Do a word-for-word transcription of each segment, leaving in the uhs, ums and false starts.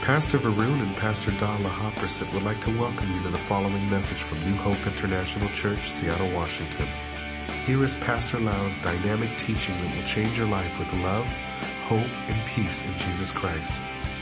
Pastor Varun and Pastor Dala Hopperset would like to welcome you to the following message from New Hope International Church, Seattle, Washington. Here is Pastor Lau's dynamic teaching that will change your life with love, hope, and peace in Jesus Christ.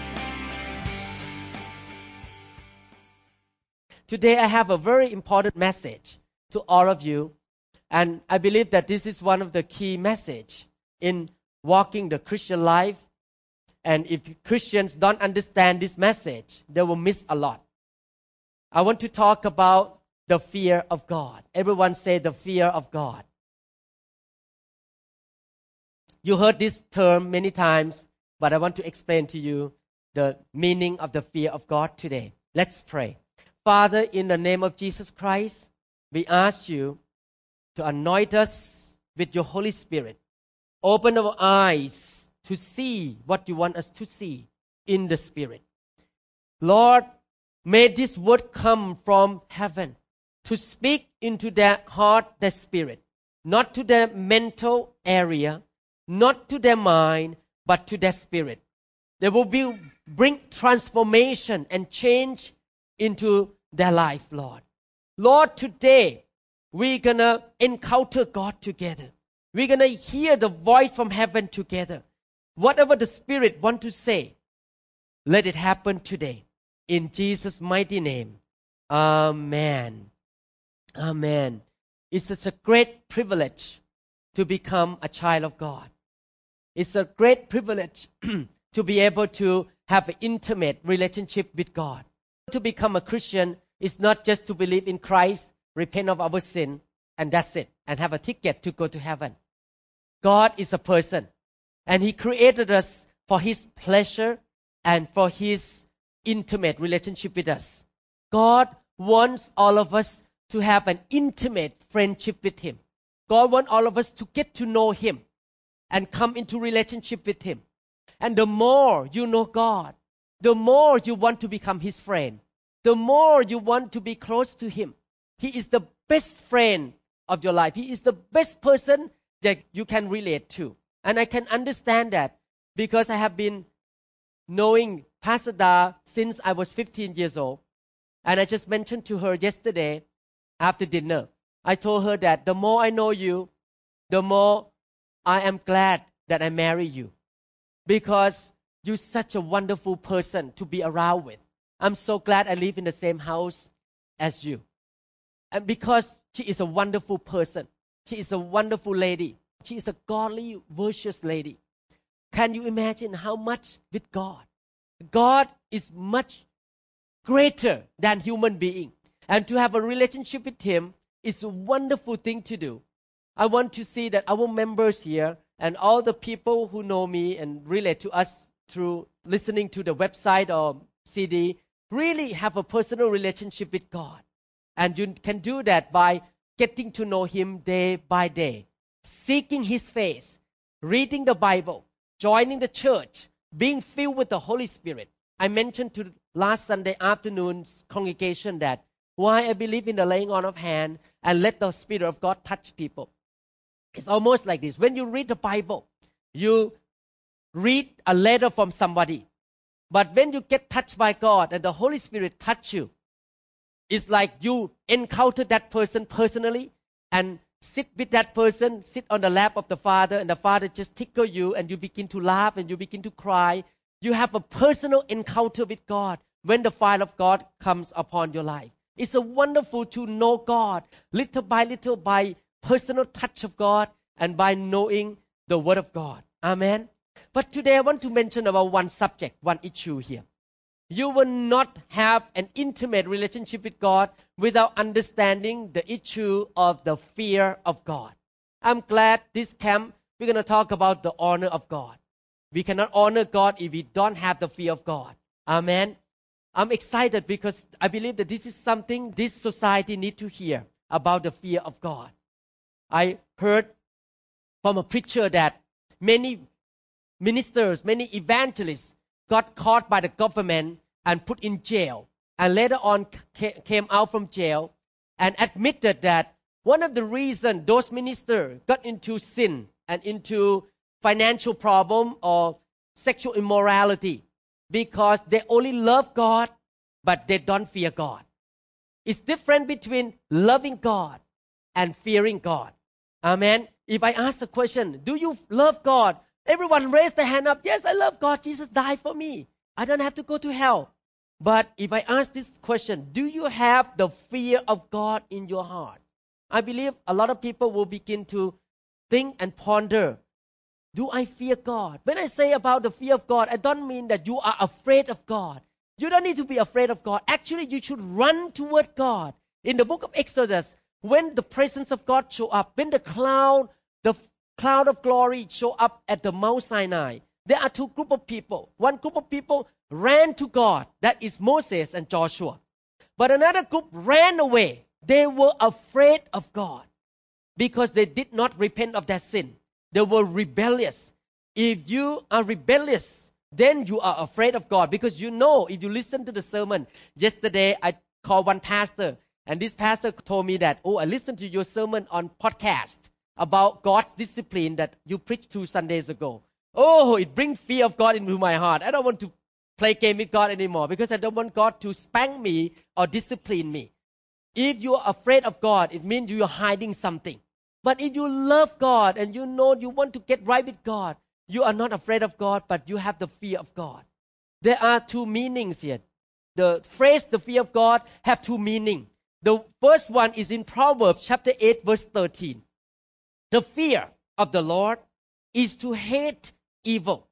Today I have a very important message to all of you, and I believe that this is one of the key messages in walking the Christian life. And if Christians don't understand this message, they will miss a lot. I want to talk about the fear of God. Everyone say the fear of God. You heard this term many times, but I want to explain to you the meaning of the fear of God today. Let's pray. Father, in the name of Jesus Christ, we ask you to anoint us with your Holy Spirit. Open our eyes to see what you want us to see in the Spirit. Lord, may this word come from heaven to speak into their heart, their spirit, not to their mental area, not to their mind, but to their spirit. They will be, bring transformation and change into their life, Lord. Lord, today we're going to encounter God together. We're going to hear the voice from heaven together. Whatever the Spirit wants to say, let it happen today. In Jesus' mighty name. Amen. Amen. It's such a great privilege to become a child of God. It's a great privilege to be able to have an intimate relationship with God. To become a Christian is not just to believe in Christ, repent of our sin, and that's it, and have a ticket to go to heaven. God is a person. And He created us for His pleasure and for His intimate relationship with us. God wants all of us to have an intimate friendship with Him. God wants all of us to get to know Him and come into relationship with Him. And the more you know God, the more you want to become His friend. The more you want to be close to Him. He is the best friend of your life. He is the best person that you can relate to. And I can understand that because I have been knowing Pastor Da since I was fifteen years old. And I just mentioned to her yesterday after dinner. I told her that the more I know you, the more I am glad that I marry you. Because you're such a wonderful person to be around with. I'm so glad I live in the same house as you. And because she is a wonderful person. She is a wonderful lady. She is a godly, virtuous lady. Can you imagine how much with God? God is much greater than human being. And to have a relationship with Him is a wonderful thing to do. I want to see that our members here and all the people who know me and relate to us through listening to the website or C D really have a personal relationship with God. And you can do that by getting to know Him day by day. Seeking His face, reading the Bible, joining the church, being filled with the Holy Spirit. I mentioned to last Sunday afternoon's congregation that why I believe in the laying on of hand and let the Spirit of God touch people. It's almost like this. When you read the Bible, you read a letter from somebody. But when you get touched by God and the Holy Spirit touch you, it's like you encounter that person personally and sit with that person, sit on the lap of the Father, and the Father just tickle you, and you begin to laugh, and you begin to cry. You have a personal encounter with God when the fire of God comes upon your life. It's a wonderful to know God, little by little, by personal touch of God, and by knowing the Word of God. Amen? But today I want to mention about one subject, one issue here. You will not have an intimate relationship with God without understanding the issue of the fear of God. I'm glad this camp, we're going to talk about the honor of God. We cannot honor God if we don't have the fear of God. Amen. I'm excited because I believe that this is something this society needs to hear about the fear of God. I heard from a preacher that many ministers, many evangelists got caught by the government and put in jail, and later on came out from jail and admitted that one of the reasons those ministers got into sin and into financial problem or sexual immorality because they only love God, but they don't fear God. It's different between loving God and fearing God. Amen. If I ask the question, do you love God? Everyone raise their hand up. Yes, I love God. Jesus died for me. I don't have to go to hell. But if I ask this question, do you have the fear of God in your heart? I believe a lot of people will begin to think and ponder, do I fear God? When I say about the fear of God, I don't mean that you are afraid of God. You don't need to be afraid of God. Actually, you should run toward God. In the book of Exodus, when the presence of God show up, when the cloud, the cloud of glory show up at the Mount Sinai, there are two groups of people. One group of people ran to God, that is Moses and Joshua. But another group ran away. They were afraid of God because they did not repent of their sin. They were rebellious. If you are rebellious, then you are afraid of God, because you know, if you listen to the sermon, yesterday I called one pastor, and this pastor told me that, oh, I listened to your sermon on podcast about God's discipline that you preached two Sundays ago. Oh, it brings fear of God into my heart. I don't want to play game with God anymore because I don't want God to spank me or discipline me. If you are afraid of God, it means you are hiding something. But if you love God and you know you want to get right with God, you are not afraid of God, but you have the fear of God. There are two meanings here. The phrase, the fear of God, have two meanings. The first one is in Proverbs chapter eight, verse thirteen. The fear of the Lord is to hate evil,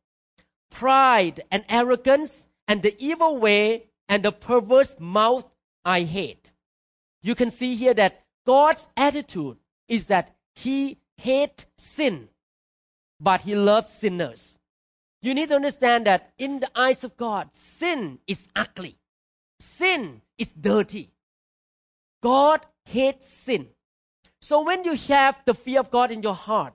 pride and arrogance, and the evil way and the perverse mouth I hate. You can see here that God's attitude is that He hates sin, but He loves sinners. You need to understand that in the eyes of God, sin is ugly. Sin is dirty. God hates sin. So when you have the fear of God in your heart,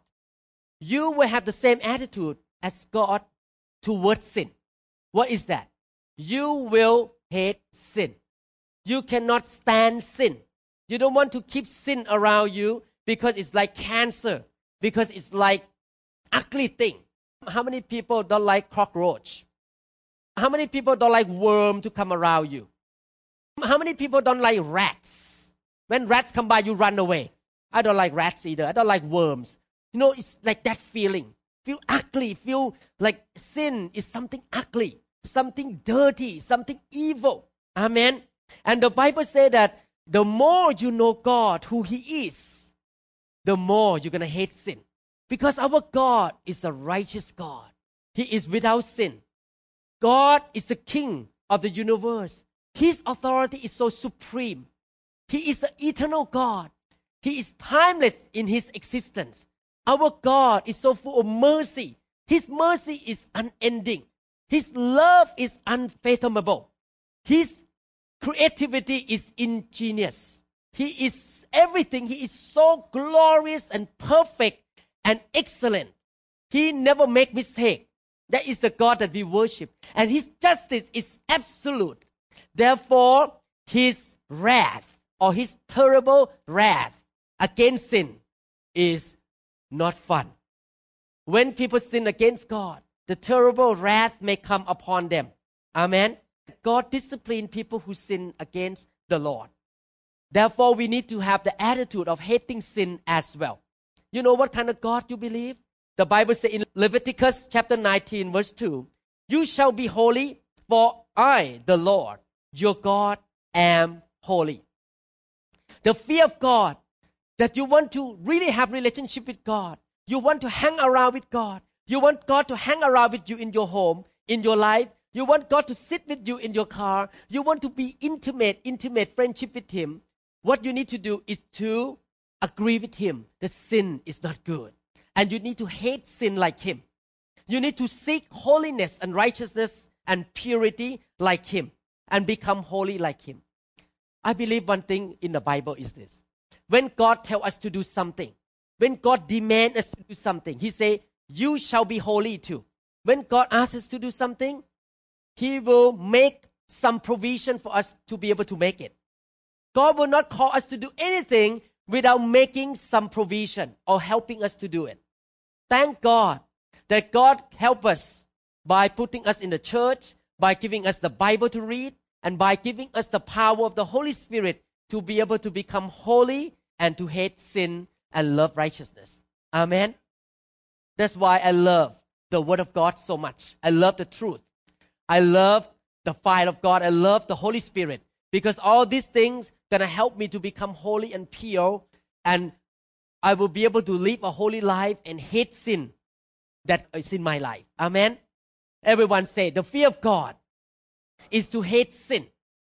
you will have the same attitude as God towards sin. What is that? You will hate sin. You cannot stand sin. You don't want to keep sin around you because it's like cancer, because it's like ugly thing. How many people don't like cockroach? How many people don't like worm to come around you? How many people don't like rats? When rats come by, you run away. I don't like rats either. I don't like worms. You know, it's like that feeling. Feel ugly. Feel like sin is something ugly, something dirty, something evil. Amen. And the Bible says that the more you know God, who He is, the more you're going to hate sin. Because our God is a righteous God. He is without sin. God is the King of the universe. His authority is so supreme. He is the eternal God. He is timeless in His existence. Our God is so full of mercy. His mercy is unending. His love is unfathomable. His creativity is ingenious. He is everything. He is so glorious and perfect and excellent. He never makes mistake. That is the God that we worship. And His justice is absolute. Therefore, His wrath or His terrible wrath against sin is not fun. When people sin against God, the terrible wrath may come upon them. Amen. God disciplines people who sin against the Lord. Therefore, we need to have the attitude of hating sin as well. You know what kind of God you believe? The Bible says in Leviticus chapter nineteen, verse two, you shall be holy, for I, the Lord, your God, am holy. The fear of God, that you want to really have relationship with God. You want to hang around with God. You want God to hang around with you in your home, in your life. You want God to sit with you in your car. You want to be intimate, intimate friendship with Him. What you need to do is to agree with Him that sin is not good. And you need to hate sin like Him. You need to seek holiness and righteousness and purity like Him and become holy like Him. I believe one thing in the Bible is this. When God tells us to do something, when God demands us to do something, He say, you shall be holy too. When God asks us to do something, He will make some provision for us to be able to make it. God will not call us to do anything without making some provision or helping us to do it. Thank God that God help us by putting us in the church, by giving us the Bible to read, and by giving us the power of the Holy Spirit to be able to become holy and to hate sin and love righteousness. Amen. That's why I love the Word of God so much. I love the truth. I love the fire of God. I love the Holy Spirit. Because all these things gonna help me to become holy and pure, and I will be able to live a holy life and hate sin that is in my life. Amen. Everyone say, the fear of God is to hate sin.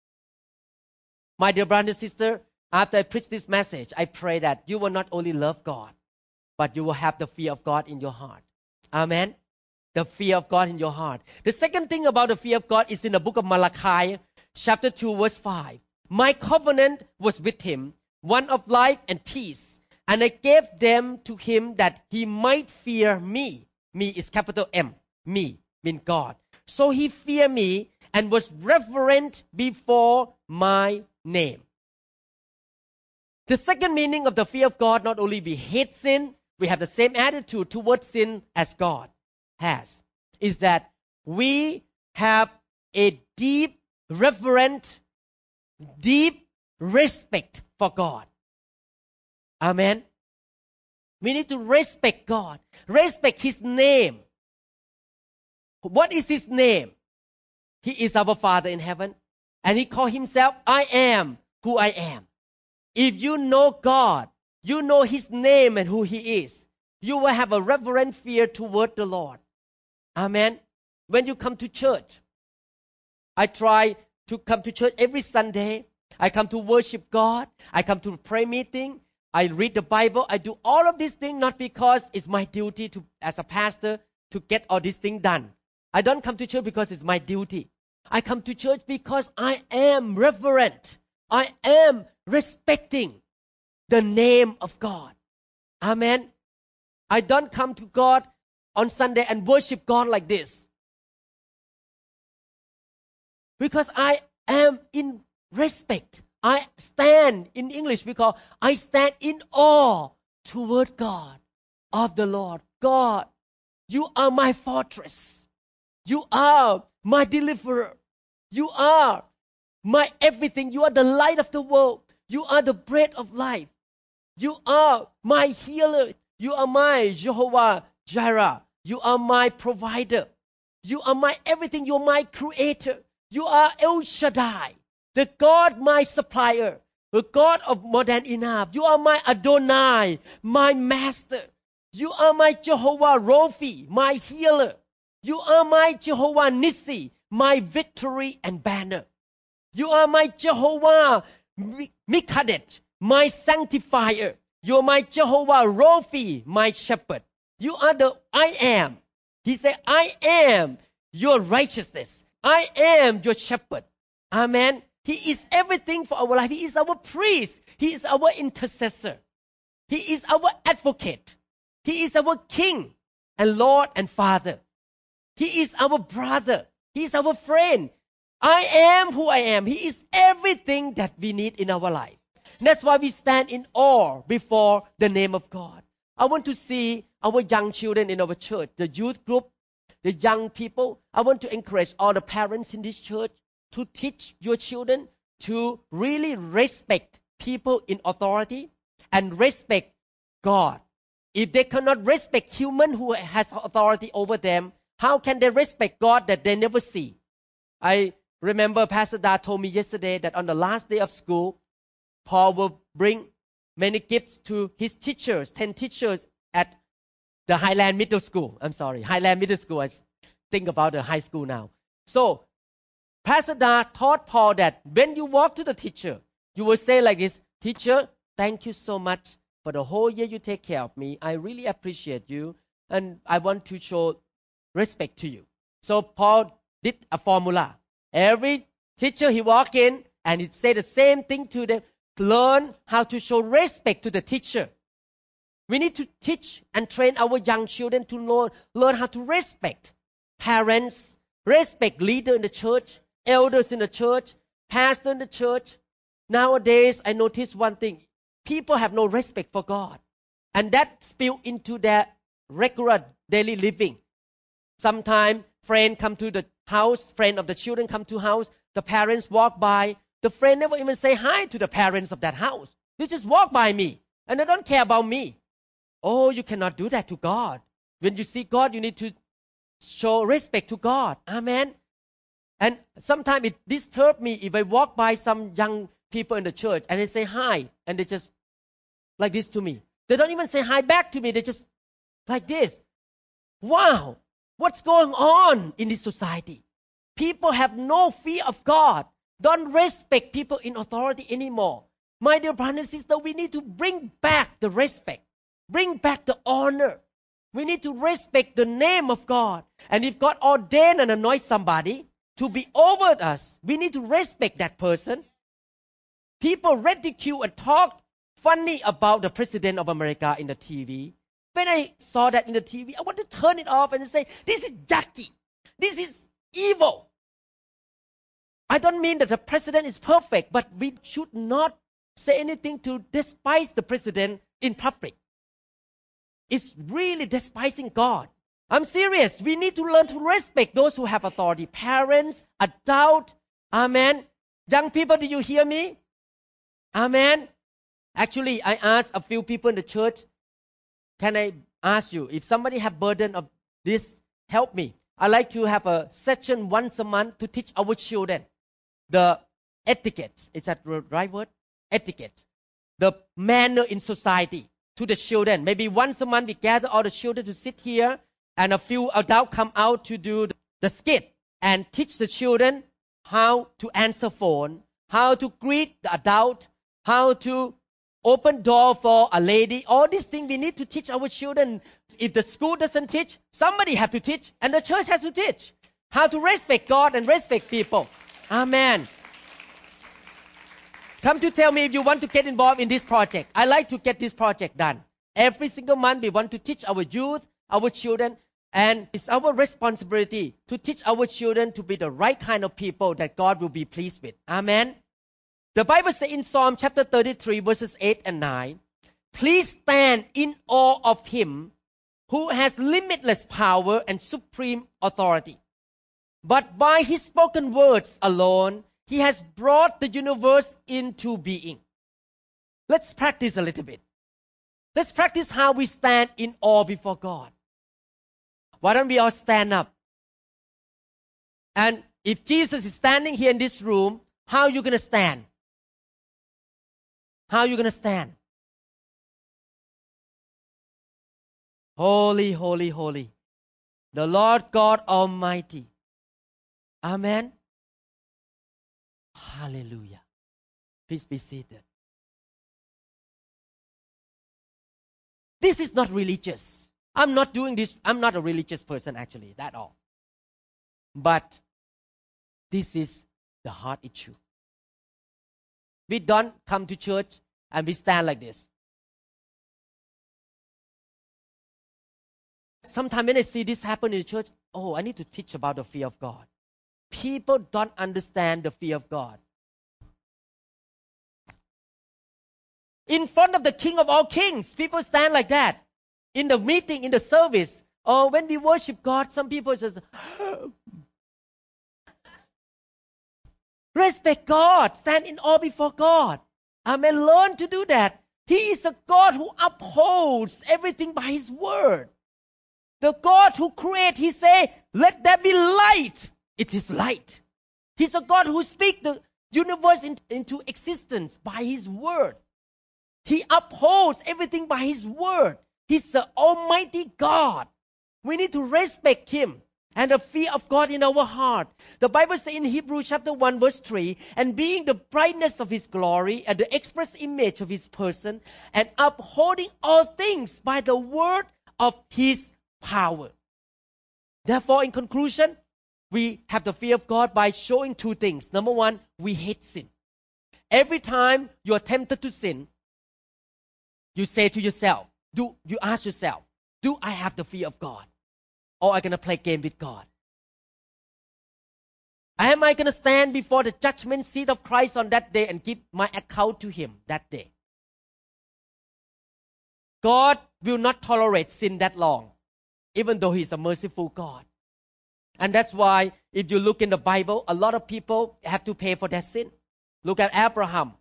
My dear brother and sister, after I preach this message, I pray that you will not only love God, but you will have the fear of God in your heart. Amen. The fear of God in your heart. The second thing about the fear of God is in the book of Malachi, chapter two, verse five. My covenant was with him, one of life and peace, and I gave them to him that he might fear me. Me is capital M. Me means God. So he feared me and was reverent before my name. The second meaning of the fear of God, not only we hate sin, we have the same attitude towards sin as God has, is that we have a deep, reverent, deep respect for God. Amen. We need to respect God, respect His name. What is His name? He is our Father in heaven, and He called Himself, I am who I am. If you know God, you know His name and who He is, you will have a reverent fear toward the Lord. Amen. When you come to church, I try to come to church every Sunday. I come to worship God. I come to prayer meeting. I read the Bible. I do all of these things not because it's my duty to, as a pastor, to get all these things done. I don't come to church because it's my duty. I come to church because I am reverent. I am respecting the name of God. Amen. I don't come to God on Sunday and worship God like this. Because I am in respect. I stand, in English we call, I stand in awe toward God, of the Lord. God, you are my fortress. You are my deliverer. You are my everything. You are the light of the world. You are the bread of life. You are my healer. You are my Jehovah Jireh. You are my provider. You are my everything. You are my creator. You are El Shaddai, the God, my supplier, the God of more than enough. You are my Adonai, my master. You are my Jehovah Rophi, my healer. You are my Jehovah Nissi, my victory and banner. You are my Jehovah Mikadet, my sanctifier. You are my Jehovah Rophi, my shepherd. You are the I am. He said, I am your righteousness. I am your shepherd. Amen. He is everything for our life. He is our priest. He is our intercessor. He is our advocate. He is our king and Lord and Father. He is our brother. He is our friend. I am who I am. He is everything that we need in our life. And that's why we stand in awe before the name of God. I want to see our young children in our church, the youth group, the young people. I want to encourage all the parents in this church to teach your children to really respect people in authority and respect God. If they cannot respect human who has authority over them, how can they respect God that they never see? I remember Pastor Da told me yesterday that on the last day of school, Paul will bring many gifts to his teachers, ten teachers at the Highland Middle School. I'm sorry, Highland Middle School. I think about the high school now. So, Pastor Da taught Paul that when you walk to the teacher, you will say like this, Teacher, thank you so much for the whole year you take care of me. I really appreciate you, and I want to show respect to you. So Paul did a formula. Every teacher he walk in and he say the same thing to them. Learn how to show respect to the teacher. We need to teach and train our young children to learn, learn how to respect parents, respect leaders in the church, elders in the church, pastor in the church. Nowadays, I notice one thing. People have no respect for God. And that spills into their regular daily living. Sometimes friend come to the house, friend of the children come to house, the parents walk by, the friend never even say hi to the parents of that house. They just walk by me and they don't care about me. Oh, you cannot do that to God. When you see God, you need to show respect to God. Amen. And sometimes it disturbs me if I walk by some young people in the church and they say hi and they just like this to me. They don't even say hi back to me. They just like this. Wow, what's going on in this society? People have no fear of God. Don't respect people in authority anymore. My dear brothers and sisters, we need to bring back the respect. Bring back the honor. We need to respect the name of God. And if God ordained and anoint somebody to be over us, we need to respect that person. People ridicule and talk funny about the President of America in the T V. When I saw that in the T V, I want to turn it off and say, this is yucky. This is evil. I don't mean that the president is perfect, but we should not say anything to despise the president in public. It's really despising God. I'm serious. We need to learn to respect those who have authority. Parents, adults, amen. Young people, do you hear me? Amen. Actually, I asked a few people in the church, can I ask you, if somebody have burden of this, help me. I like to have a session once a month to teach our children the etiquette. Is that the right word? Etiquette. The manner in society to the children. Maybe once a month we gather all the children to sit here and a few adults come out to do the skit and teach the children how to answer phone, how to greet the adult, how to open door for a lady. All these things we need to teach our children. If the school doesn't teach, somebody have to teach, and the church has to teach how to respect God and respect people. Amen. Come to tell me if you want to get involved in this project. I like to get this project done. Every single month we want to teach our youth, our children, and it's our responsibility to teach our children to be the right kind of people that God will be pleased with. Amen. The Bible says in Psalm chapter thirty-three verses eight and nine, please stand in awe of Him who has limitless power and supreme authority. But by His spoken words alone, He has brought the universe into being. Let's practice a little bit. Let's practice how we stand in awe before God. Why don't we all stand up? And if Jesus is standing here in this room, how are you going to stand? How are you going to stand? Holy, holy, holy. The Lord God Almighty. Amen. Hallelujah. Please be seated. This is not religious. I'm not doing this. I'm not a religious person actually, at all. But this is the heart issue. We don't come to church and we stand like this. Sometimes when I see this happen in the church, oh, I need to teach about the fear of God. People don't understand the fear of God. In front of the King of all kings, people stand like that. In the meeting, in the service, or when we worship God, some people just respect God, stand in awe before God. Amen. Learn to do that. He is a God who upholds everything by His word. The God who creates, He say, let there be light. It is light. He's a God who speaks the universe in, into existence by His word. He upholds everything by His word. He's the Almighty God. We need to respect Him and the fear of God in our heart. The Bible says in Hebrews chapter one verse three, and being the brightness of His glory and the express image of His person, and upholding all things by the word of His power. Therefore, in conclusion, we have the fear of God by showing two things. Number one, we hate sin. Every time you are tempted to sin, you say to yourself, do you ask yourself, do I have the fear of God? Or am I going to play game with God? Am I going to stand before the judgment seat of Christ on that day and give my account to Him that day? God will not tolerate sin that long, even though He is a merciful God. And that's why if you look in the Bible, a lot of people have to pay for their sin. Look at Abraham.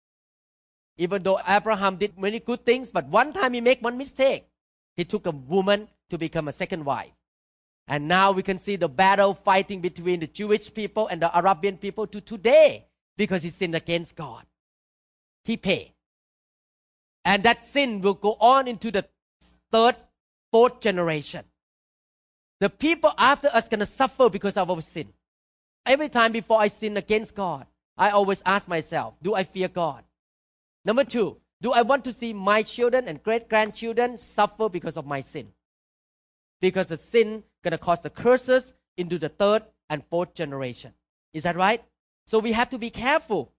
Even though Abraham did many good things, but one time he made one mistake. He took a woman to become a second wife. And now we can see the battle fighting between the Jewish people and the Arabian people to today because he sinned against God. He paid. And that sin will go on into the third, fourth generation. The people after us going to suffer because of our sin. Every time before I sin against God, I always ask myself, do I fear God? Number two, do I want to see my children and great-grandchildren suffer because of my sin? Because the sin going to cause the curses into the third and fourth generation. Is that right? So we have to be careful.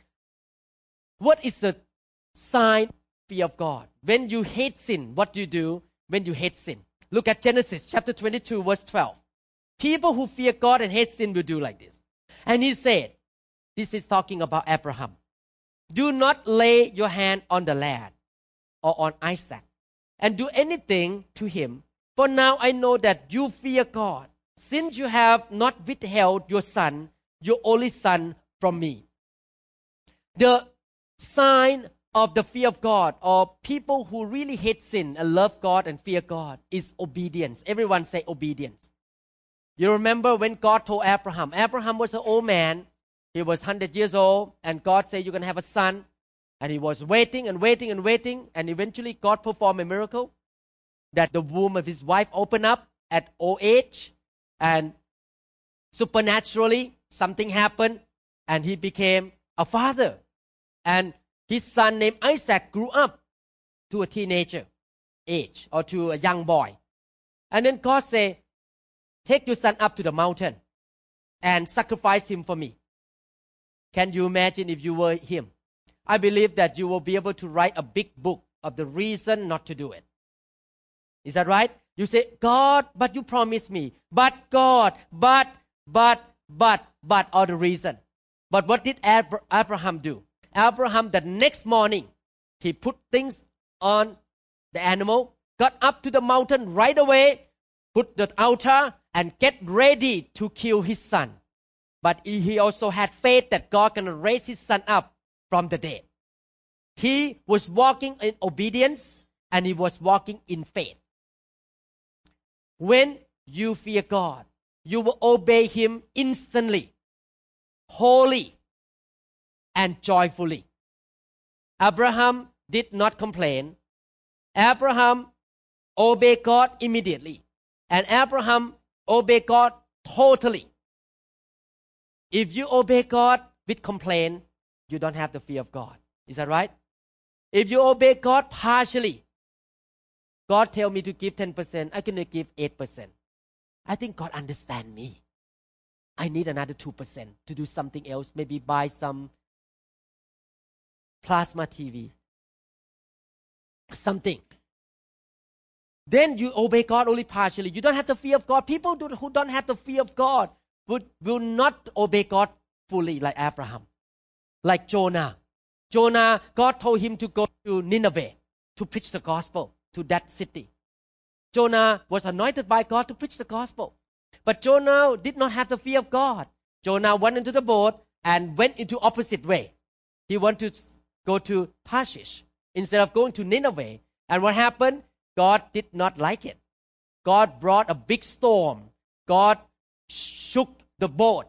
What is the sign of fear of God? When you hate sin, what do you do when you hate sin? Look at Genesis chapter twenty-two, verse twelve. People who fear God and hate sin will do like this. And he said, this is talking about Abraham. Do not lay your hand on the lad or on Isaac and do anything to him. For now I know that you fear God, since you have not withheld your son, your only son, from me. The sign of the fear of God, or people who really hate sin and love God and fear God, is obedience. Everyone say obedience. You remember when God told Abraham, Abraham was an old man, he was one hundred years old, and God said, you're going to have a son. And he was waiting and waiting and waiting, and eventually God performed a miracle that the womb of his wife opened up at old age, and supernaturally something happened, and he became a father. And his son named Isaac grew up to a teenager age, or to a young boy. And then God said, take your son up to the mountain and sacrifice him for me. Can you imagine if you were him? I believe that you will be able to write a big book of the reason not to do it. Is that right? You say, God, but you promised me. But God, but, but, but, but, all the reason. But what did Abraham do? Abraham, the next morning, he put things on the animal, got up to the mountain right away, put the altar, and get ready to kill his son. But he also had faith that God can raise his son up from the dead. He was walking in obedience, and he was walking in faith. When you fear God, you will obey him instantly, wholly, and joyfully. Abraham did not complain. Abraham obeyed God immediately. And Abraham obeyed God totally. If you obey God with complaint, you don't have the fear of God. Is that right? If you obey God partially, God tell me to give ten percent, I can give eight percent. I think God understand me. I need another two percent to do something else, maybe buy some plasma T V, something. Then you obey God only partially. You don't have the fear of God. People who don't have the fear of God would, will not obey God fully like Abraham. Like Jonah. Jonah, God told him to go to Nineveh to preach the gospel to that city. Jonah was anointed by God to preach the gospel. But Jonah did not have the fear of God. Jonah went into the boat and went into opposite way. He wanted to go to Tarshish instead of going to Nineveh. And what happened? God did not like it. God brought a big storm. God shook the boat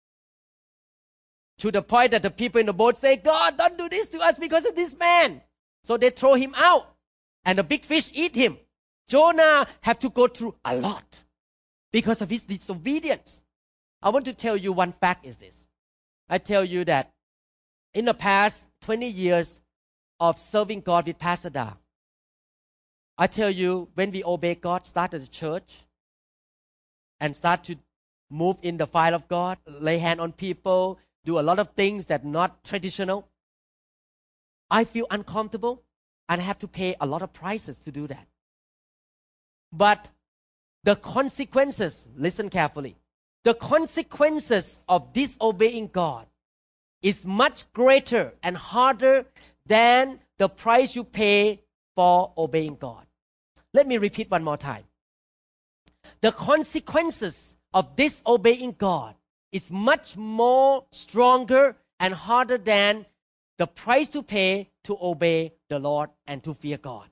to the point that the people in the boat say, God, don't do this to us because of this man. So they throw him out, and the big fish eat him. Jonah had to go through a lot because of his disobedience. I want to tell you one fact is this. I tell you that in the past twenty years of serving God with Pastor Da, I tell you, when we obey God, start at the church and start to move in the fire of God, lay hand on people, do a lot of things that are not traditional, I feel uncomfortable and I have to pay a lot of prices to do that. But the consequences, listen carefully, the consequences of disobeying God is much greater and harder than the price you pay for obeying God. Let me repeat one more time. The consequences of disobeying God is much more stronger and harder than the price to pay to obey the Lord and to fear God.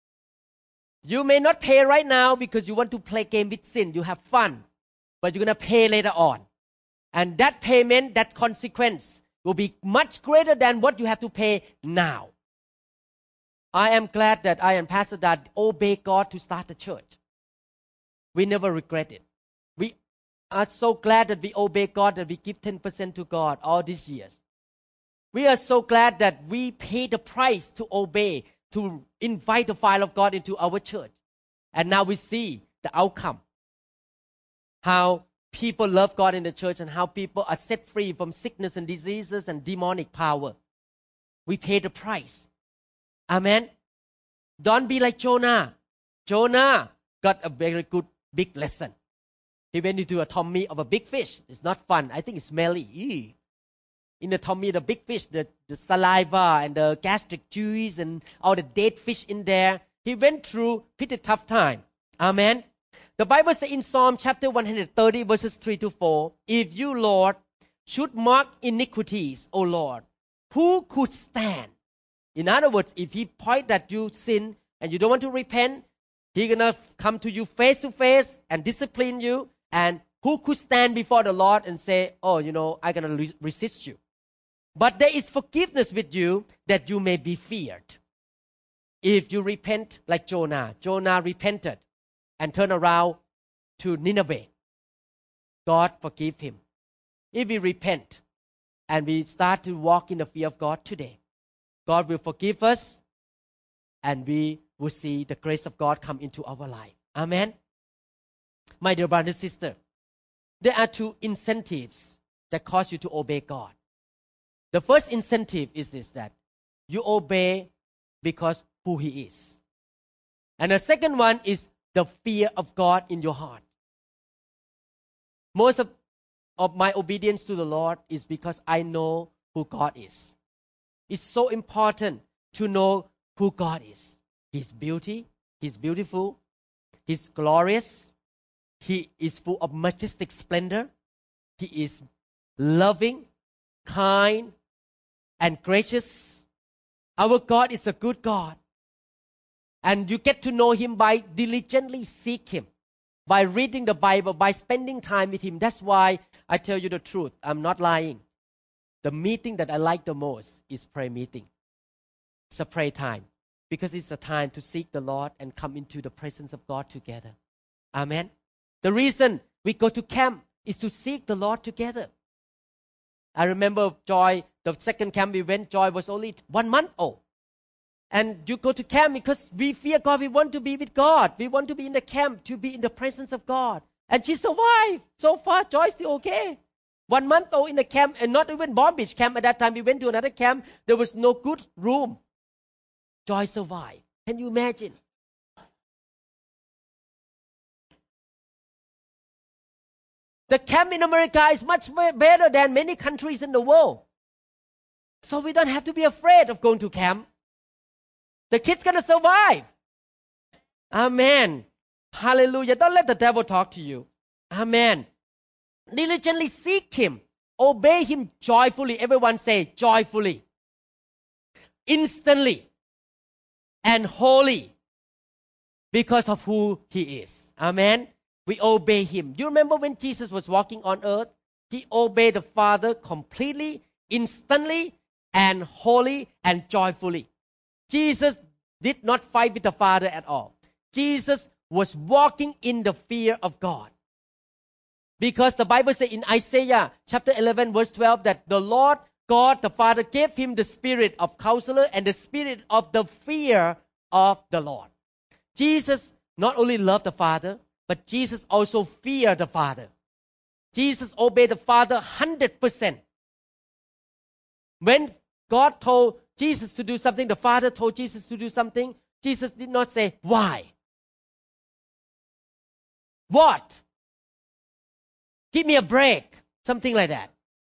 You may not pay right now because you want to play game with sin. You have fun. But you're going to pay later on. And that payment, that consequence will be much greater than what you have to pay now. I am glad that I and Pastor Dad obey God to start the church. We never regret it. We are so glad that we obey God, that we give ten percent to God all these years. We are so glad that we pay the price to obey, to invite the fire of God into our church. And now we see the outcome. How people love God in the church and how people are set free from sickness and diseases and demonic power. We pay the price. Amen. Don't be like Jonah. Jonah got a very good big lesson. He went into a tummy of a big fish. It's not fun. I think it's smelly. Ew. In the tummy of the big fish, the, the saliva and the gastric juice and all the dead fish in there. He went through pretty tough time. Amen. The Bible says in Psalm chapter one hundred thirty verses three to four, if you, Lord, should mark iniquities, O Lord, who could stand? In other words, if he point that you sin and you don't want to repent, he's going to come to you face to face and discipline you. And who could stand before the Lord and say, oh, you know, I'm going to re- resist you. But there is forgiveness with you that you may be feared. If you repent like Jonah, Jonah repented and turned around to Nineveh. God forgive him. If we repent and we start to walk in the fear of God today, God will forgive us and we will see the grace of God come into our life. Amen. My dear brother and sister, there are two incentives that cause you to obey God. The first incentive is this, that you obey because who He is. And the second one is the fear of God in your heart. Most of, of my obedience to the Lord is because I know who God is. It's so important to know who God is. He's beauty, He's beautiful, He's glorious, He is full of majestic splendor, He is loving, kind, and gracious. Our God is a good God. And you get to know Him by diligently seek Him, by reading the Bible, by spending time with Him. That's why I tell you the truth. I'm not lying. The meeting that I like the most is prayer meeting. It's a prayer time because it's a time to seek the Lord and come into the presence of God together. Amen. The reason we go to camp is to seek the Lord together. I remember Joy, the second camp we went, Joy was only one month old. And you go to camp because we fear God. We want to be with God. We want to be in the camp, to be in the presence of God. And she survived. So far, Joy is still okay. One month old in the camp, and not even Bomb Beach camp at that time. We went to another camp. There was no good room. Joy survived. Can you imagine? The camp in America is much better than many countries in the world. So we don't have to be afraid of going to camp. The kid's going to survive. Amen. Hallelujah. Don't let the devil talk to you. Amen. Diligently seek Him. Obey Him joyfully. Everyone say joyfully. Instantly. And wholly. Because of who He is. Amen. We obey Him. You remember when Jesus was walking on earth? He obeyed the Father completely, instantly, and wholly, and joyfully. Jesus did not fight with the Father at all. Jesus was walking in the fear of God. Because the Bible says in Isaiah chapter eleven verse twelve that the Lord God the Father gave Him the spirit of counselor and the spirit of the fear of the Lord. Jesus not only loved the Father, but Jesus also feared the Father. Jesus obeyed the Father one hundred percent. When God told Jesus to do something, the Father told Jesus to do something, Jesus did not say, why? What? Give me a break. Something like that.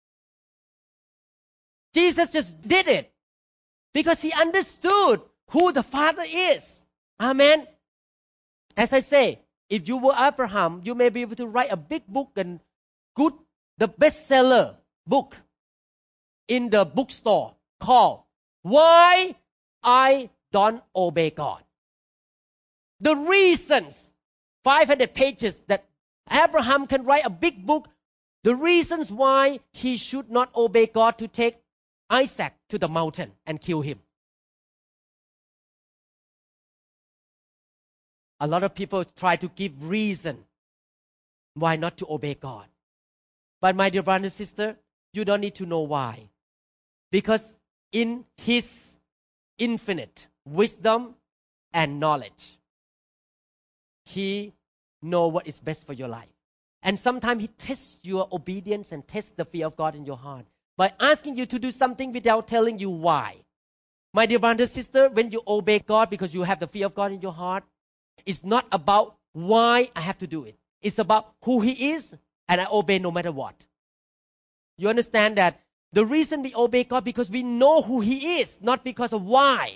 Jesus just did it because He understood who the Father is. Amen. As I say, If you were Abraham, you may be able to write a big book and good, the bestseller book in the bookstore called Why I Don't Obey God. The reasons, five hundred pages, that Abraham can write a big book, the reasons why he should not obey God to take Isaac to the mountain and kill him. A lot of people try to give reason why not to obey God. But my dear brother and sister, you don't need to know why. Because in His infinite wisdom and knowledge, He knows what is best for your life. And sometimes He tests your obedience and tests the fear of God in your heart by asking you to do something without telling you why. My dear brother and sister, when you obey God because you have the fear of God in your heart, it's not about why I have to do it. It's about who He is, and I obey no matter what. You understand that the reason we obey God because we know who He is, not because of why.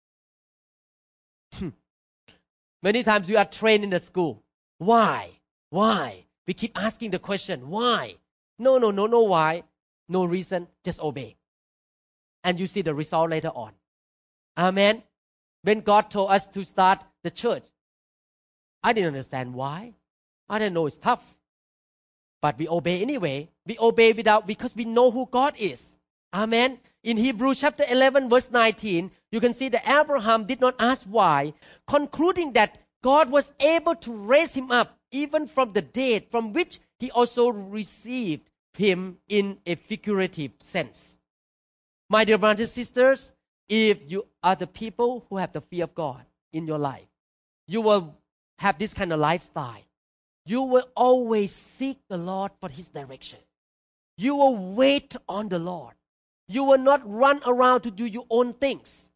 Many times we are trained in the school. Why? Why? We keep asking the question, why? No, no, no, no, why? No reason, just obey. And you see the result later on. Amen. When God told us to start the church, I didn't understand why. I didn't know it's tough. But we obey anyway. We obey without, because we know who God is. Amen. In Hebrews chapter eleven verse nineteen, you can see that Abraham did not ask why, concluding that God was able to raise him up even from the dead, from which he also received him in a figurative sense. My dear brothers and sisters, if you are the people who have the fear of God in your life, you will have this kind of lifestyle. You will always seek the Lord for His direction. You will wait on the Lord. You will not run around to do your own things.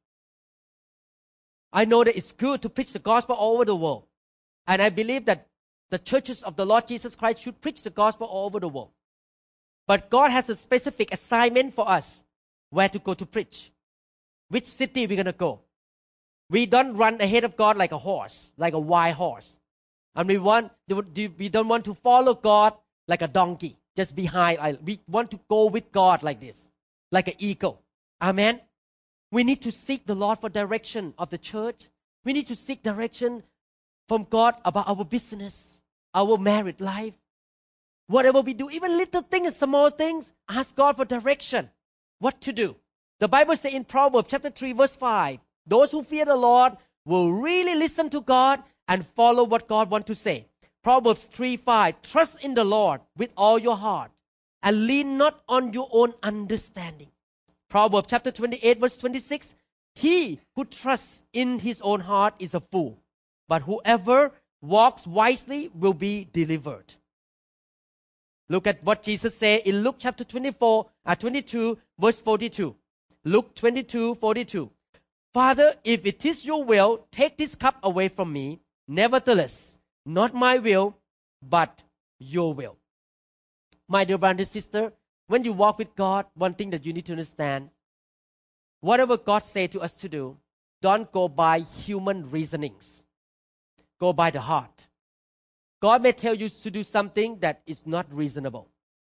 I know that it's good to preach the gospel all over the world. And I believe that the churches of the Lord Jesus Christ should preach the gospel all over the world. But God has a specific assignment for us, where to go to preach, which city we're going to go. We don't run ahead of God like a horse, like a wild horse. And we want, we don't want to follow God like a donkey, just behind. We want to go with God like this, like an eagle. Amen. We need to seek the Lord for direction of the church. We need to seek direction from God about our business, our married life. Whatever we do, even little things, small things, ask God for direction. What to do. The Bible says in Proverbs chapter three verse five, those who fear the Lord will really listen to God and follow what God wants to say. Proverbs three five, trust in the Lord with all your heart and lean not on your own understanding. Proverbs chapter twenty-eight verse twenty-six, he who trusts in his own heart is a fool, but whoever walks wisely will be delivered. Look at what Jesus said in Luke chapter twenty-four, uh, twenty-two verse forty-two. Luke twenty-two forty-two. Father, if it is your will, take this cup away from me. Nevertheless, not my will, but your will. My dear brother and sister, when you walk with God, one thing that you need to understand, whatever God says to us to do, don't go by human reasonings. Go by the heart. God may tell you to do something that is not reasonable.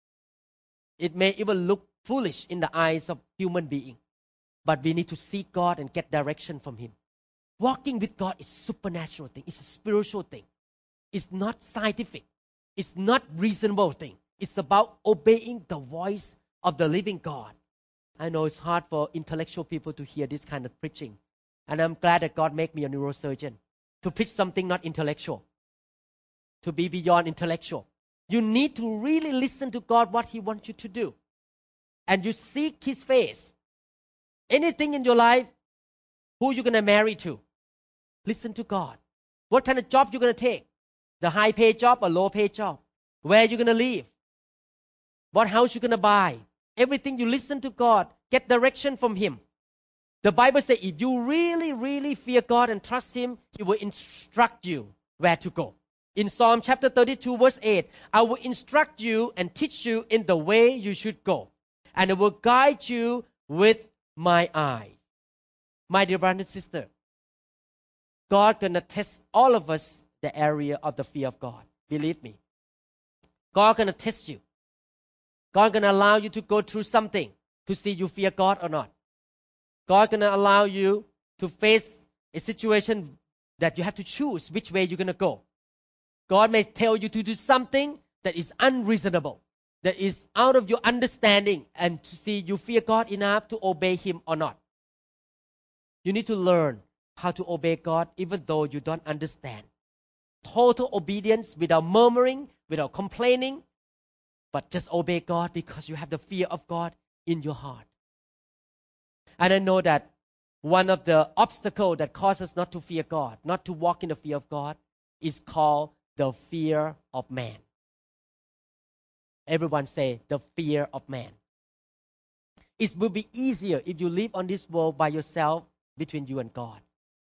It may even look foolish in the eyes of human beings. But we need to seek God and get direction from Him. Walking with God is a supernatural thing. It's a spiritual thing. It's not scientific. It's not reasonable thing. It's about obeying the voice of the living God. I know it's hard for intellectual people to hear this kind of preaching. And I'm glad that God made me a neurosurgeon to preach something not intellectual, to be beyond intellectual. You need to really listen to God, what He wants you to do. And you seek His face. Anything in your life, who you going to marry to? Listen to God. What kind of job you going to take? The high paid job or low paid job? Where you going to live? What house you going to buy? Everything you listen to God. Get direction from Him. The Bible says if you really, really fear God and trust Him, He will instruct you where to go. In Psalm chapter thirty-two verse eight, I will instruct you and teach you in the way you should go. And I will guide you with my eyes. My dear brother and sister, God gonna test all of us the area of the fear of God. Believe me. God gonna test you. God gonna allow you to go through something to see you fear God or not. God gonna allow you to face a situation that you have to choose which way you're gonna go. God may tell you to do something that is unreasonable, that is out of your understanding, and to see you fear God enough to obey Him or not. You need to learn how to obey God even though you don't understand. Total obedience without murmuring, without complaining, but just obey God because you have the fear of God in your heart. And I know that one of the obstacles that causes us not to fear God, not to walk in the fear of God, is called the fear of man. Everyone say, the fear of man. It will be easier if you live on this world by yourself between you and God.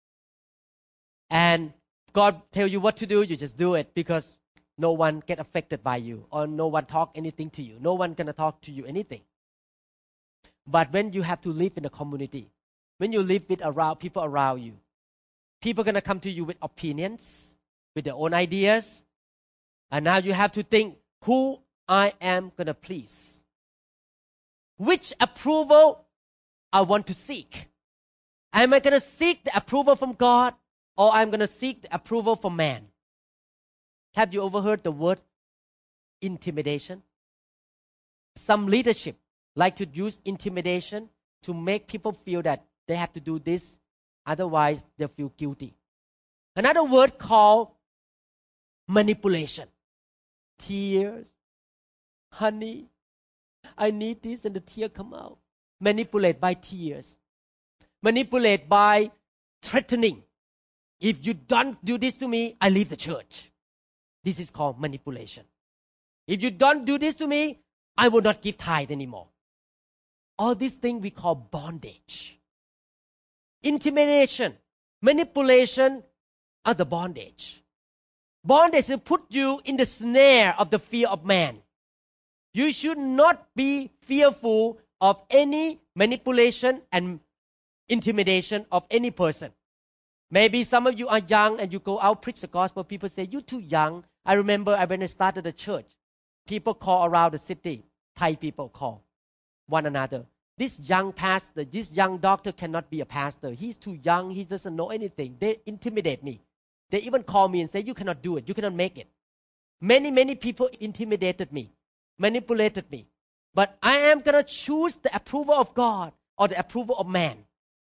And God tell you what to do, you just do it because no one get affected by you or no one talk anything to you. No one gonna talk to you anything. But when you have to live in a community, when you live with around people around you, people gonna come to you with opinions, with their own ideas, and now you have to think who I am gonna please. Which approval I want to seek. Am I gonna seek the approval from God or I'm gonna seek the approval from man? Have you overheard the word intimidation? Some leadership like to use intimidation to make people feel that they have to do this, otherwise they feel guilty. Another word called manipulation. Tears. Honey, I need this, and the tear come out. Manipulate by tears. Manipulate by threatening. If you don't do this to me, I leave the church. This is called manipulation. If you don't do this to me, I will not give tithe anymore. All these things we call bondage. Intimidation, manipulation are the bondage. Bondage will put you in the snare of the fear of man. You should not be fearful of any manipulation and intimidation of any person. Maybe some of you are young and you go out preach the gospel. People say, you're too young. I remember when I started the church, people call around the city. Thai people call one another. This young pastor, this young doctor cannot be a pastor. He's too young. He doesn't know anything. They intimidate me. They even call me and say, you cannot do it. You cannot make it. Many, many people intimidated me, manipulated me. But I am going to choose the approval of God or the approval of man.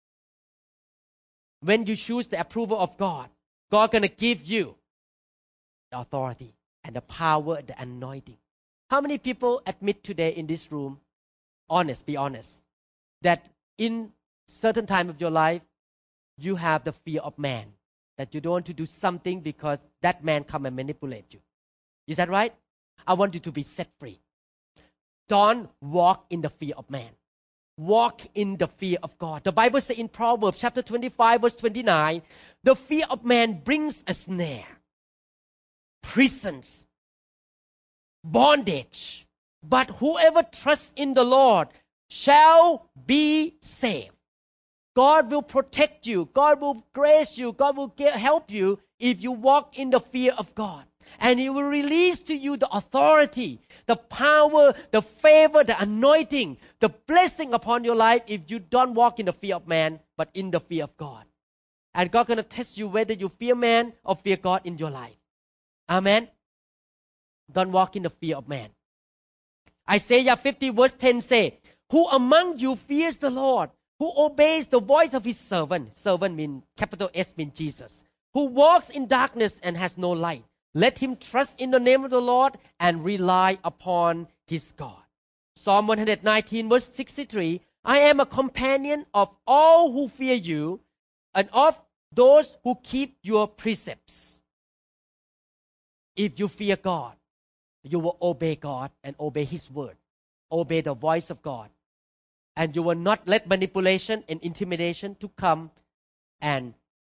When you choose the approval of God, God going to give you the authority and the power and the anointing. How many people admit today in this room, honest, be honest, that in certain time of your life, you have the fear of man, that you don't want to do something because that man come and manipulate you. Is that right? I want you to be set free. Don't walk in the fear of man. Walk in the fear of God. The Bible says in Proverbs chapter twenty-five verse twenty-nine, the fear of man brings a snare, prisons, bondage. But whoever trusts in the Lord shall be saved. God will protect you. God will grace you. God will get, help you if you walk in the fear of God. And He will release to you the authority, the power, the favor, the anointing, the blessing upon your life if you don't walk in the fear of man, but in the fear of God. And God going to test you whether you fear man or fear God in your life. Amen? Don't walk in the fear of man. Isaiah fifty verse ten say, who among you fears the Lord? Who obeys the voice of His servant? Servant mean capital S mean Jesus. Who walks in darkness and has no light. Let him trust in the name of the Lord and rely upon his God. Psalm one nineteen verse sixty-three, I am a companion of all who fear you and of those who keep your precepts. If you fear God, you will obey God and obey His word. Obey the voice of God. And you will not let manipulation and intimidation to come and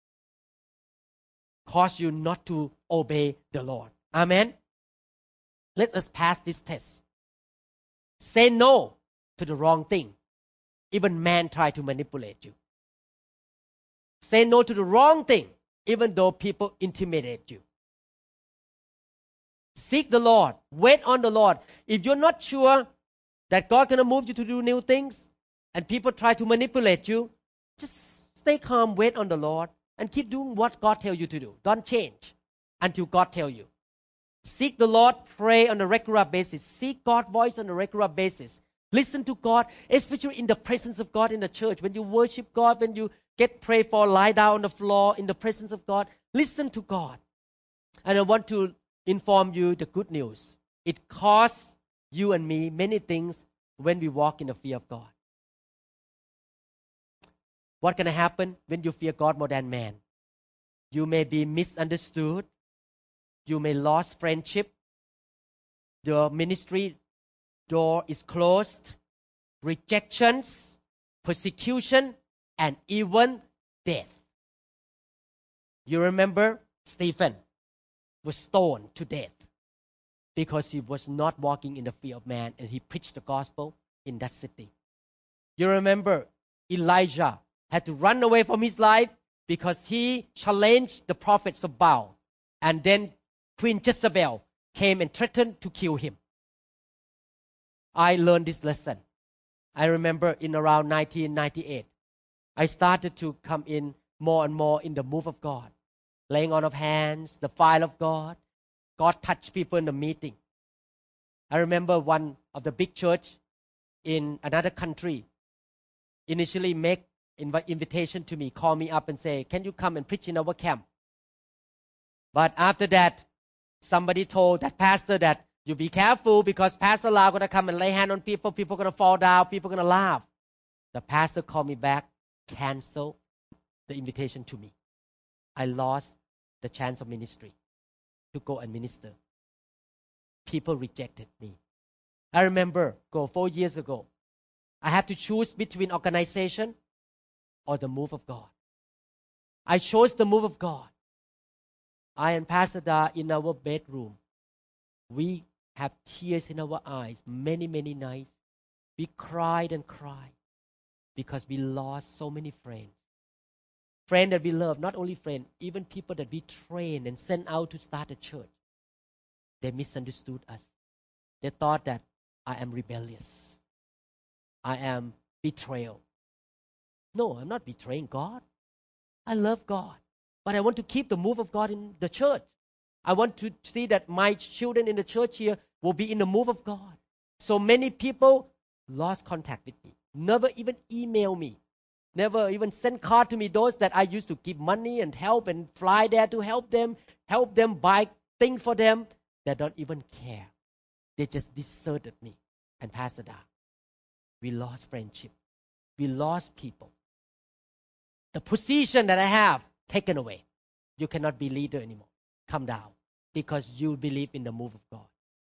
cause you not to obey the Lord. Amen? Let us pass this test. Say no to the wrong thing. Even man try to manipulate you. Say no to the wrong thing, even though people intimidate you. Seek the Lord. Wait on the Lord. If you're not sure that God gonna move you to do new things, and people try to manipulate you, just stay calm, wait on the Lord, and keep doing what God tells you to do. Don't change until God tells you. Seek the Lord, pray on a regular basis. Seek God's voice on a regular basis. Listen to God, especially in the presence of God in the church. When you worship God, when you get pray for, lie down on the floor in the presence of God, listen to God. And I want to inform you the good news. It costs you and me many things when we walk in the fear of God. What's going to happen when you fear God more than man? You may be misunderstood. You may lose friendship. Your ministry door is closed. Rejections, persecution, and even death. You remember Stephen was stoned to death because he was not walking in the fear of man and he preached the gospel in that city. You remember Elijah had to run away from his life because he challenged the prophets of Baal. And then Queen Jezebel came and threatened to kill him. I learned this lesson. I remember in around nineteen ninety-eight, I started to come in more and more in the move of God. Laying on of hands, the fire of God. God touched people in the meeting. I remember one of the big church in another country initially make inv- invitation to me, call me up and say, can you come and preach in our camp? But after that, somebody told that pastor that you be careful because Pastor Lau going to come and lay hand on people. People going to fall down. People going to laugh. The pastor called me back, cancel the invitation to me. I lost the chance of ministry to go and minister. People rejected me. I remember, go four years ago, I had to choose between organization or the move of God. I chose the move of God. I and Pastor Da in our bedroom, we have tears in our eyes many, many nights. We cried and cried because we lost so many friends. Friends that we love, not only friends, even people that we train and send out to start a church. They misunderstood us. They thought that I am rebellious. I am betrayal. No, I'm not betraying God. I love God. But I want to keep the move of God in the church. I want to see that my children in the church here will be in the move of God. So many people lost contact with me. Never even email me. Never even send card to me. Those that I used to give money and help and fly there to help them, help them buy things for them. They don't even care. They just deserted me. And Pastor Da, we lost friendship. We lost people. The position that I have taken away. You cannot be leader anymore. Come down because you believe in the move of God.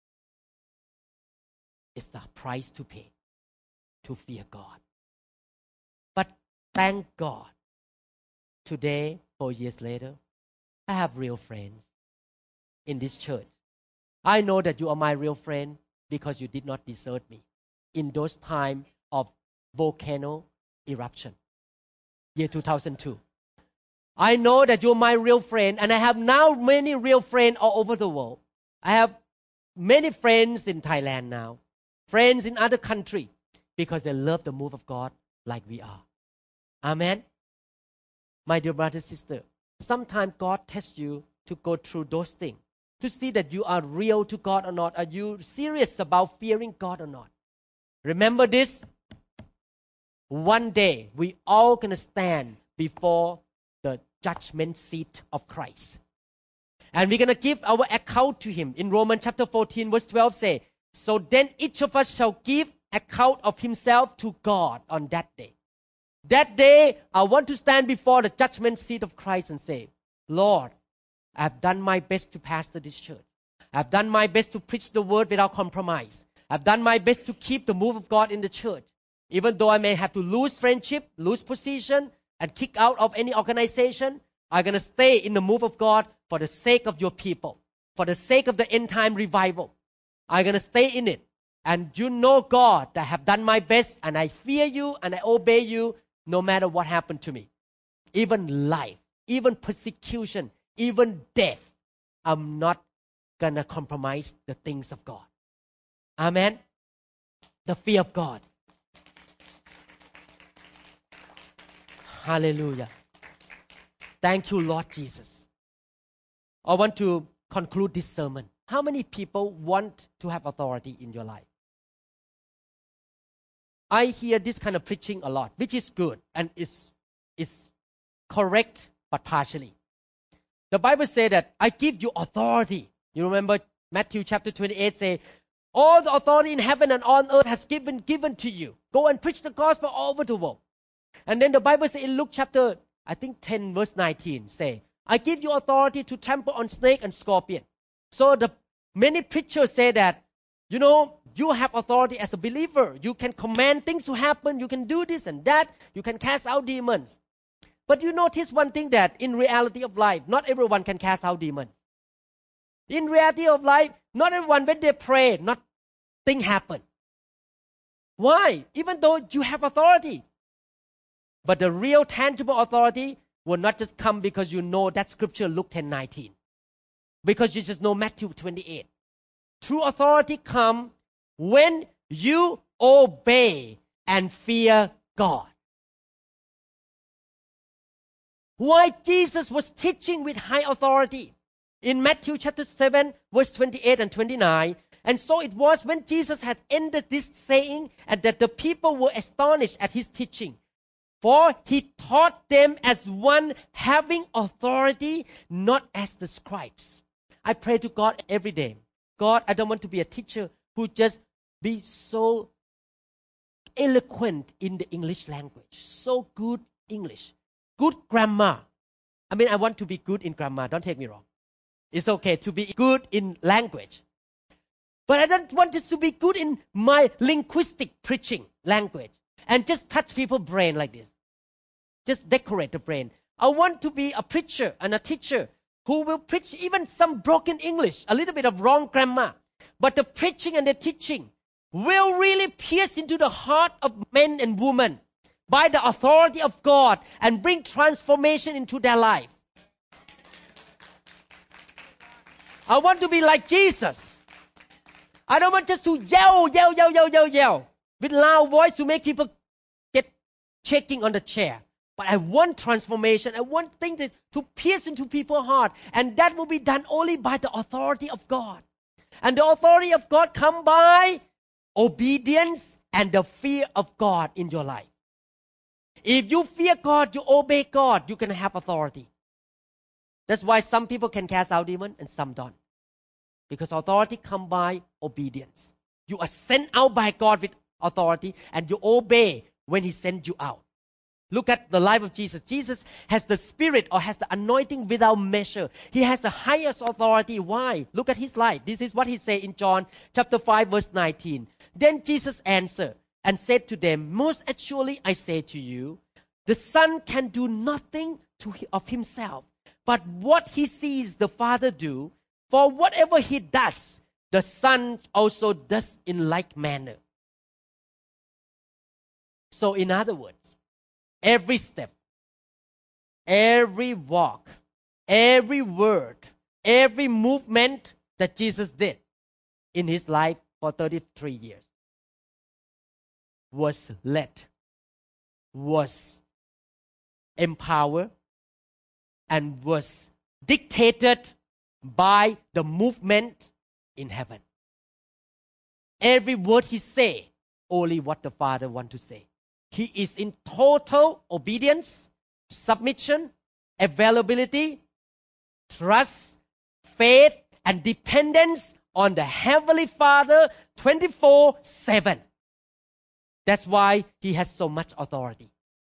It's the price to pay to fear God. But thank God, today, four years later, I have real friends in this church. I know that you are my real friend because you did not desert me in those times of volcano eruption, year two thousand two. I know that you're my real friend, and I have now many real friends all over the world. I have many friends in Thailand now, friends in other countries, because they love the move of God like we are. Amen. My dear brother and sister, sometimes God tests you to go through those things, to see that you are real to God or not. Are you serious about fearing God or not? Remember this. One day, we all going to stand before the judgment seat of Christ. And we're going to give our account to Him. In Romans chapter fourteen, verse twelve say, so then each of us shall give account of himself to God on that day. That day, I want to stand before the judgment seat of Christ and say, Lord, I've done my best to pastor this church. I've done my best to preach the word without compromise. I've done my best to keep the move of God in the church. Even though I may have to lose friendship, lose position, and kick out of any organization, I'm going to stay in the move of God for the sake of your people, for the sake of the end time revival. I'm going to stay in it. And you know, God, that I have done my best, and I fear you, and I obey you, no matter what happened to me. Even life, even persecution, even death, I'm not gonna compromise the things of God. Amen. The fear of God. Hallelujah. Thank you, Lord Jesus. I want to conclude this sermon. How many people want to have authority in your life? I hear this kind of preaching a lot, which is good and is is correct, but partially. The Bible says that I give you authority. You remember Matthew chapter twenty-eight say, all the authority in heaven and on earth has given given to you. Go and preach the gospel all over the world. And then the Bible says in Luke chapter, I think ten verse nineteen say, I give you authority to trample on snake and scorpion. So the many preachers say that, you know, you have authority as a believer. You can command things to happen. You can do this and that. You can cast out demons. But you notice one thing, that in reality of life, not everyone can cast out demons. In reality of life, not everyone, when they pray, nothing happen. Why? Even though you have authority. But the real tangible authority will not just come because you know that scripture, Luke ten nineteen. Because you just know Matthew twenty-eight. True authority comes when you obey and fear God. Why Jesus was teaching with high authority. In Matthew chapter seven, verse twenty-eight and twenty-nine, and so it was when Jesus had ended this saying, and that the people were astonished at his teaching. For he taught them as one having authority, not as the scribes. I pray to God every day. God, I don't want to be a teacher who just be so eloquent in the English language, so good English, good grammar. I mean, I want to be good in grammar. Don't take me wrong. It's okay to be good in language. But I don't want this to be good in my linguistic preaching language and just touch people's brain like this. Just decorate the brain. I want to be a preacher and a teacher who will preach even some broken English, a little bit of wrong grammar. But the preaching and the teaching will really pierce into the heart of men and women by the authority of God and bring transformation into their life. I want to be like Jesus. I don't want just to yell, yell, yell, yell, yell, yell with loud voice to make people get shaking on the chair. But I want transformation. I want things that, to pierce into people's heart. And that will be done only by the authority of God. And the authority of God comes by obedience and the fear of God in your life. If you fear God, you obey God, you can have authority. That's why some people can cast out demons and some don't. Because authority comes by obedience. You are sent out by God with authority and you obey when He sends you out. Look at the life of Jesus. Jesus has the spirit or has the anointing without measure. He has the highest authority. Why? Look at His life. This is what He said in John chapter five verse nineteen. Then Jesus answered and said to them, most assuredly I say to you, the Son can do nothing to, of Himself, but what He sees the Father do, for whatever He does, the Son also does in like manner. So in other words, every step, every walk, every word, every movement that Jesus did in His life for thirty-three years was led, was empowered, and was dictated by the movement in heaven. Every word He say, only what the Father want to say. He is in total obedience, submission, availability, trust, faith, and dependence on the Heavenly Father twenty-four seven. That's why He has so much authority.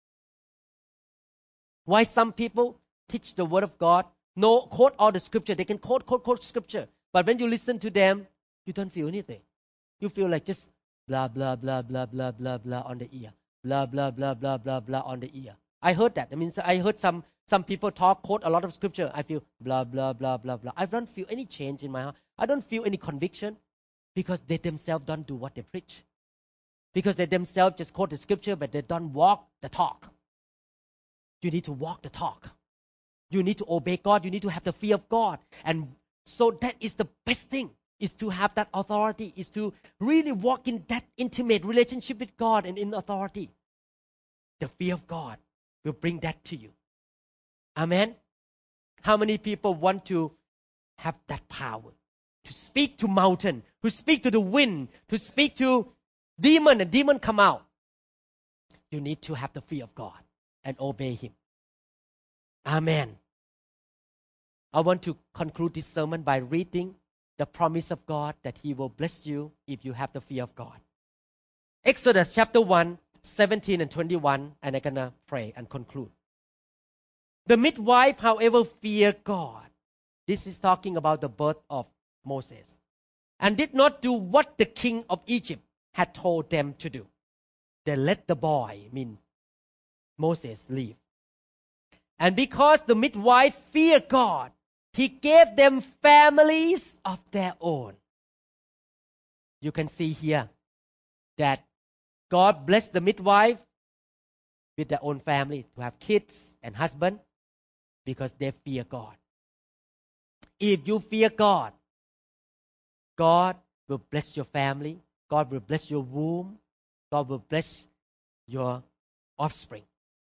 Why some people teach the Word of God, no, quote all the scripture. They can quote, quote, quote scripture. But when you listen to them, you don't feel anything. You feel like just blah, blah, blah, blah, blah, blah, blah on the ear. Blah, blah, blah, blah, blah, blah on the ear. I heard that. I mean, I heard some, some people talk, quote a lot of scripture. I feel blah, blah, blah, blah, blah. I don't feel any change in my heart. I don't feel any conviction because they themselves don't do what they preach. Because they themselves just quote the scripture, but they don't walk the talk. You need to walk the talk. You need to obey God. You need to have the fear of God. And So that is the best thing, is to have that authority, is to really walk in that intimate relationship with God and in authority. The fear of God will bring that to you. Amen. How many people want to have that power? To speak to mountain, to speak to the wind, to speak to demon, and demon come out. You need to have the fear of God and obey Him. Amen. I want to conclude this sermon by reading the promise of God that He will bless you if you have the fear of God. Exodus chapter one, seventeen and twenty-one, and I'm going to pray and conclude. The midwife, however, feared God. This is talking about the birth of Moses. And did not do what the king of Egypt had told them to do. They let the boy, I mean Moses, leave. And because the midwife feared God, He gave them families of their own. You can see here that God blessed the midwife with their own family to have kids and husband because they fear God. If you fear God, God will bless your family. God will bless your womb. God will bless your offspring.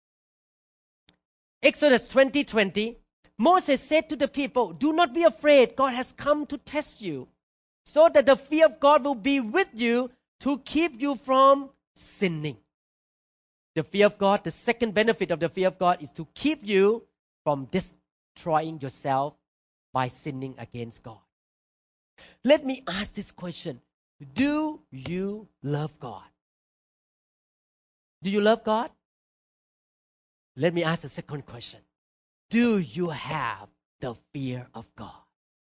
Exodus twenty twenty, Moses said to the people, "Do not be afraid. God has come to test you, so that the fear of God will be with you to keep you from sinning." The fear of God, the second benefit of the fear of God is to keep you from destroying yourself by sinning against God. Let me ask this question. Do you love God? Do you love God? Let me ask the second question. Do you have the fear of God?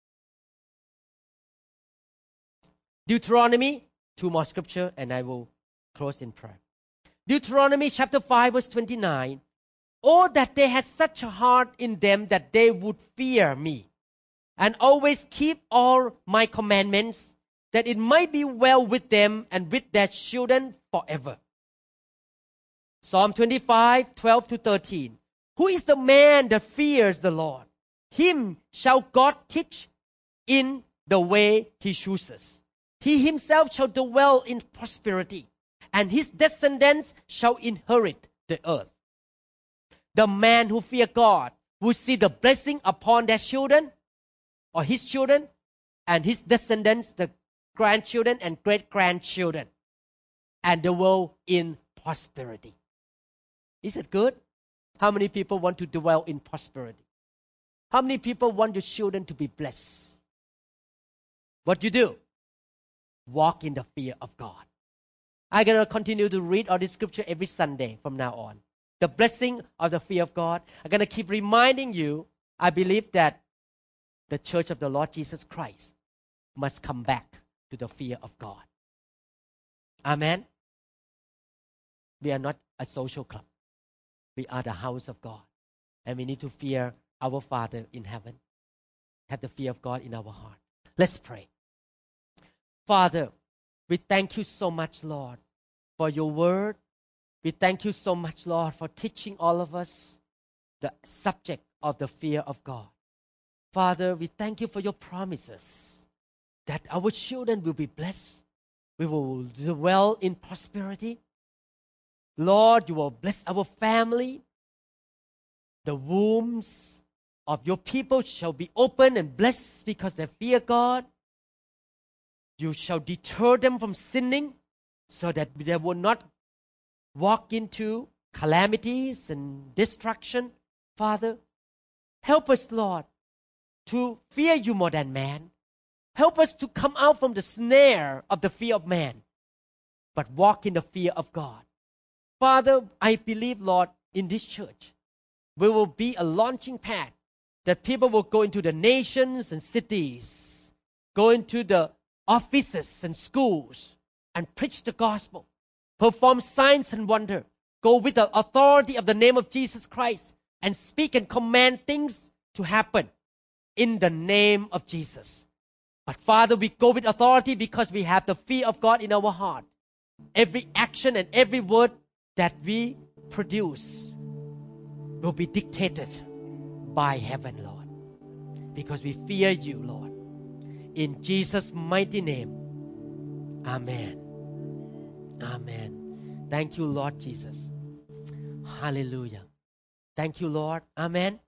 Deuteronomy, two more scripture, and I will close in prayer. Deuteronomy chapter five, verse twenty-nine. Oh, that they had such a heart in them that they would fear me, and always keep all my commandments, that it might be well with them and with their children forever. Psalm twenty-five, twelve to thirteen. Who is the man that fears the Lord? Him shall God teach in the way He chooses. He Himself shall dwell in prosperity, and his descendants shall inherit the earth. The man who fears God will see the blessing upon their children, or his children, and his descendants, the grandchildren and great-grandchildren, and the world in prosperity. Is it good? How many people want to dwell in prosperity? How many people want your children to be blessed? What you do? Walk in the fear of God. I'm going to continue to read all this scripture every Sunday from now on. The blessing of the fear of God. I'm going to keep reminding you, I believe that the church of the Lord Jesus Christ must come back to the fear of God. Amen? We are not a social club. We are the house of God. And we need to fear our Father in heaven. Have the fear of God in our heart. Let's pray. Father, we thank you so much, Lord, for your word. We thank you so much, Lord, for teaching all of us the subject of the fear of God. Father, we thank you for your promises that our children will be blessed. We will dwell in prosperity. Lord, you will bless our family. The wombs of your people shall be open and blessed because they fear God. You shall deter them from sinning so that they will not walk into calamities and destruction. Father, help us, Lord, to fear you more than man. Help us to come out from the snare of the fear of man, but walk in the fear of God. Father, I believe, Lord, in this church, we will be a launching pad that people will go into the nations and cities, go into the offices and schools and preach the gospel, perform signs and wonder, go with the authority of the name of Jesus Christ and speak and command things to happen in the name of Jesus. But Father, we go with authority because we have the fear of God in our heart. Every action and every word that we produce will be dictated by heaven, Lord. because we fear you, Lord. In Jesus' mighty name, amen. Amen. Thank you, Lord Jesus. Hallelujah. Thank you, Lord. Amen.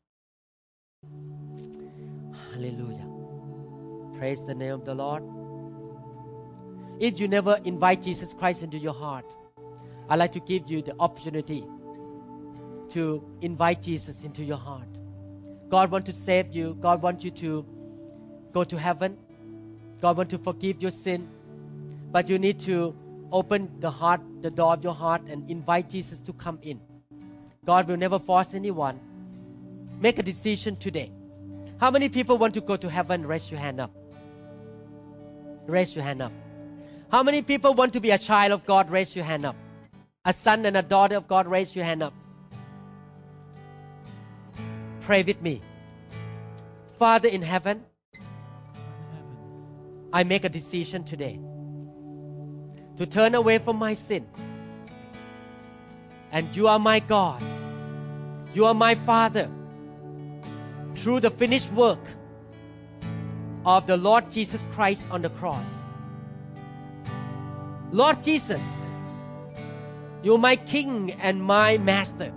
Hallelujah. Praise the name of the Lord. If you never invite Jesus Christ into your heart, I'd like to give you the opportunity to invite Jesus into your heart. God wants to save you. God wants you to go to heaven. God wants to forgive your sin. But you need to open the heart, the door of your heart, and invite Jesus to come in. God will never force anyone. Make a decision today. How many people want to go to heaven? Raise your hand up. Raise your hand up. How many people want to be a child of God? Raise your hand up. A son and a daughter of God? Raise your hand up. Pray with me. Father in heaven, I make a decision today to turn away from my sin. And you are my God. You are my Father. Through the finished work of the Lord Jesus Christ on the cross. Lord Jesus, you are my King and my Master.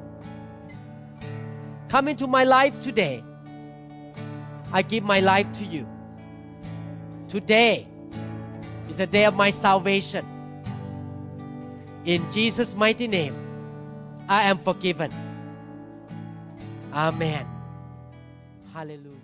Come into my life today. I give my life to you. Today is the day of my salvation. In Jesus' mighty name, I am forgiven. Amen. Hallelujah.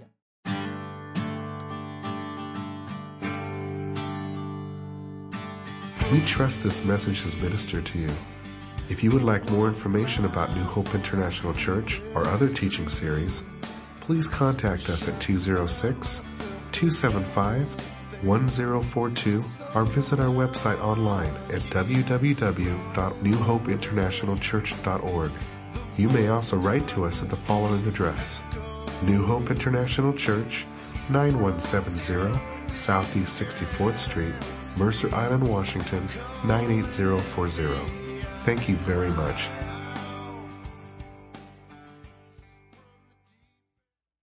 We trust this message has ministered to you. If you would like more information about New Hope International Church or other teaching series, please contact us at two oh six, two seven five, one oh four two or visit our website online at w w w dot new hope international church dot org. You may also write to us at the following address: New Hope International Church, nine one seven zero Southeast sixty-fourth Street, Mercer Island, Washington, nine eight zero four zero. Thank you very much.